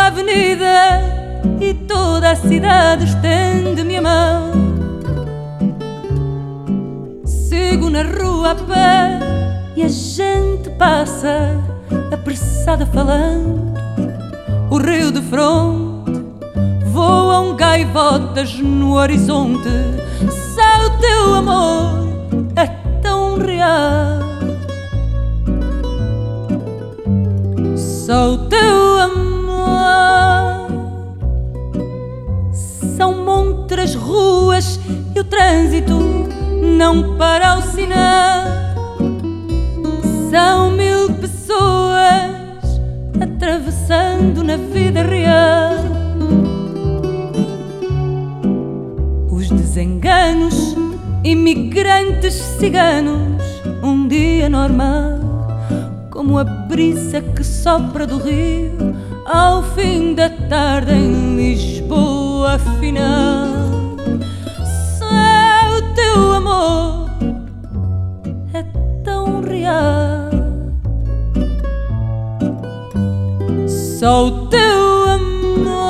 avenida e toda a cidade estende-me a mão. Sigo na rua a pé e a gente passa apressada falando. O rio de fronte voam gaivotas no horizonte. Só o teu amor é tão real. Só o teu amor. São muitas ruas e o trânsito não para ao sinal. São 1000 pessoas atravessando na vida real. Os desenganos, imigrantes ciganos, um dia normal, como a brisa que sopra do rio ao fim da tarde em Lisboa, afinal. Só o teu amor é tão real. Só o teu amor.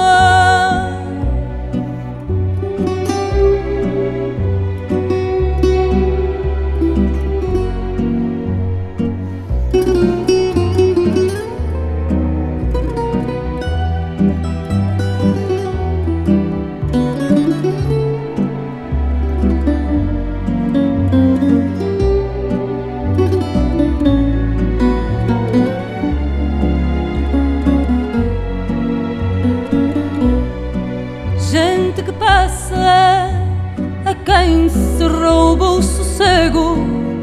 Gente que passa a quem se rouba o sossego.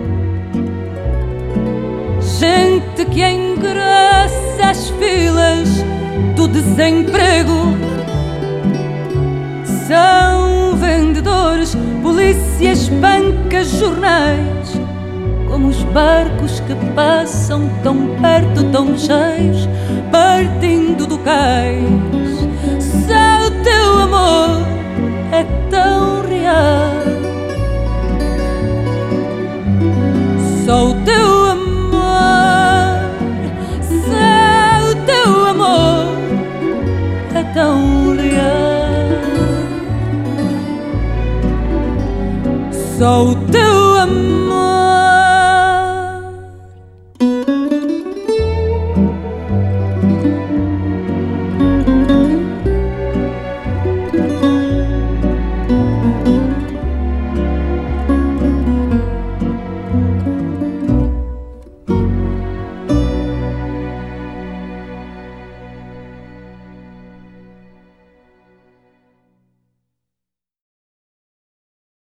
Gente que engrossa as filas do desemprego. São vendedores, polícias, bancas, jornais, como os barcos que passam tão perto, tão cheios, partindo do cais. Só o teu amor é tão real. Só o teu amor. Só o teu amor é tão real. Só o teu amor.